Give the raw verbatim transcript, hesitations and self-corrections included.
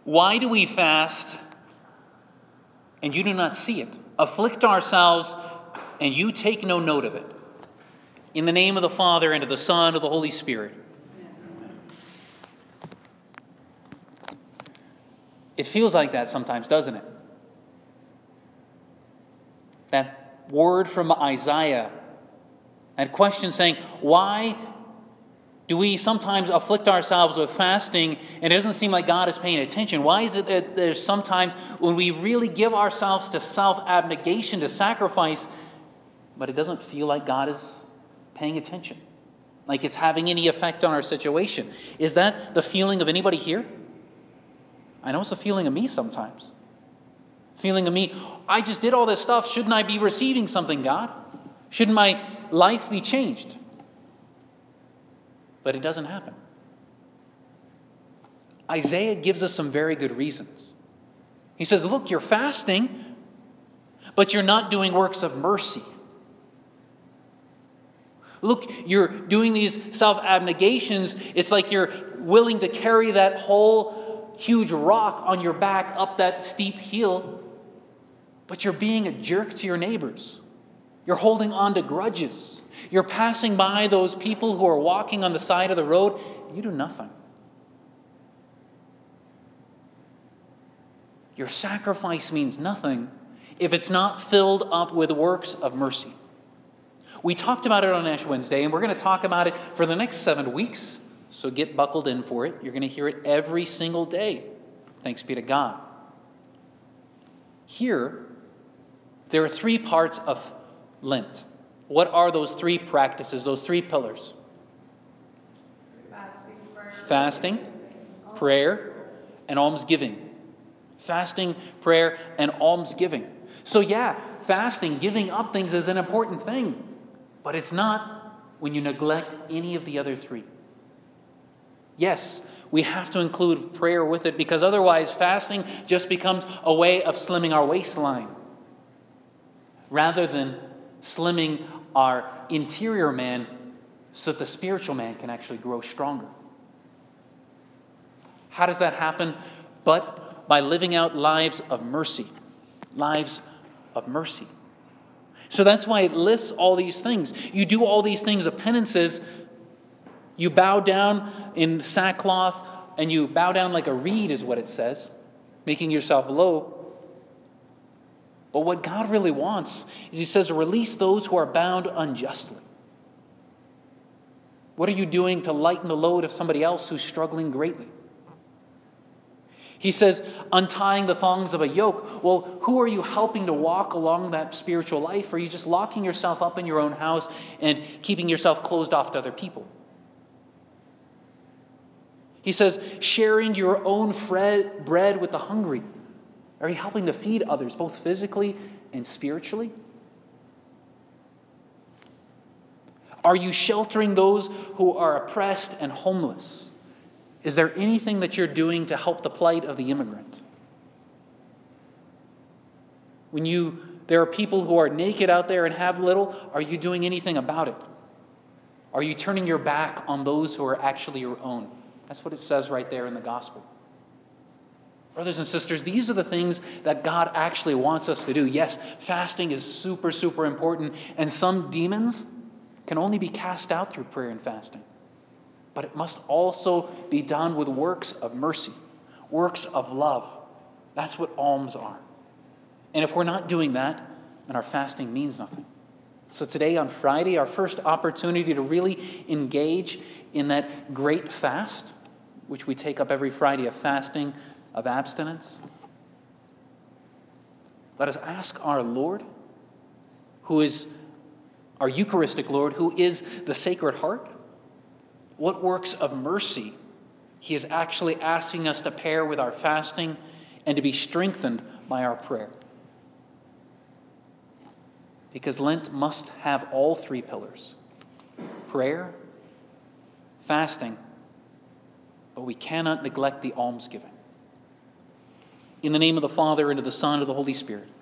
Why do we fast and you do not see it? Afflict ourselves and you take no note of it. In the name of the Father, and of the Son, and of the Holy Spirit. It feels like that sometimes, doesn't it? That word from Isaiah, that question saying, why do we sometimes afflict ourselves with fasting and it doesn't seem like God is paying attention? Why is it that there's sometimes when we really give ourselves to self-abnegation, to sacrifice, but it doesn't feel like God is paying attention, like it's having any effect on our situation? Is that the feeling of anybody here? I know it's a feeling of me sometimes. Feeling of me, I just did all this stuff. Shouldn't I be receiving something, God? Shouldn't my life be changed? But it doesn't happen. Isaiah gives us some very good reasons. He says, look, you're fasting, but you're not doing works of mercy. Look, you're doing these self-abnegations. It's like you're willing to carry that whole huge rock on your back up that steep hill, but you're being a jerk to your neighbors. You're holding on to grudges. You're passing by those people who are walking on the side of the road. You do nothing. Your sacrifice means nothing if it's not filled up with works of mercy. We talked about it on Ash Wednesday, and we're going to talk about it for the next seven weeks. So get buckled in for it. You're going to hear it every single day. Thanks be to God. Here, there are three parts of Lent. What are those three practices, those three pillars? Fasting, prayer, Fasting, prayer, and almsgiving. Fasting, prayer, and almsgiving. So yeah, fasting, giving up things is an important thing. But it's not when you neglect any of the other three. Yes, we have to include prayer with it, because otherwise fasting just becomes a way of slimming our waistline rather than slimming our interior man so that the spiritual man can actually grow stronger. How does that happen? But by living out lives of mercy. Lives of mercy. So that's why it lists all these things. You do all these things of penances. You bow down in sackcloth, and you bow down like a reed is what it says, making yourself low. But what God really wants is he says, release those who are bound unjustly. What are you doing to lighten the load of somebody else who's struggling greatly? He says, untying the thongs of a yoke. Well, who are you helping to walk along that spiritual life? Or are you just locking yourself up in your own house and keeping yourself closed off to other people? He says, sharing your own bread with the hungry. Are you helping to feed others, both physically and spiritually? Are you sheltering those who are oppressed and homeless? Is there anything that you're doing to help the plight of the immigrant? When you, there are people who are naked out there and have little, are you doing anything about it? Are you turning your back on those who are actually your own? That's what it says right there in the gospel. Brothers and sisters, these are the things that God actually wants us to do. Yes, fasting is super, super important, and some demons can only be cast out through prayer and fasting. But it must also be done with works of mercy, works of love. That's what alms are. And if we're not doing that, then our fasting means nothing. So today on Friday, our first opportunity to really engage in that great fast, which we take up every Friday of fasting, of abstinence. Let us ask our Lord, who is our Eucharistic Lord, who is the Sacred Heart, what works of mercy he is actually asking us to pair with our fasting and to be strengthened by our prayer. Because Lent must have all three pillars: prayer, fasting, but we cannot neglect the almsgiving. In the name of the Father, and of the Son, and of the Holy Spirit.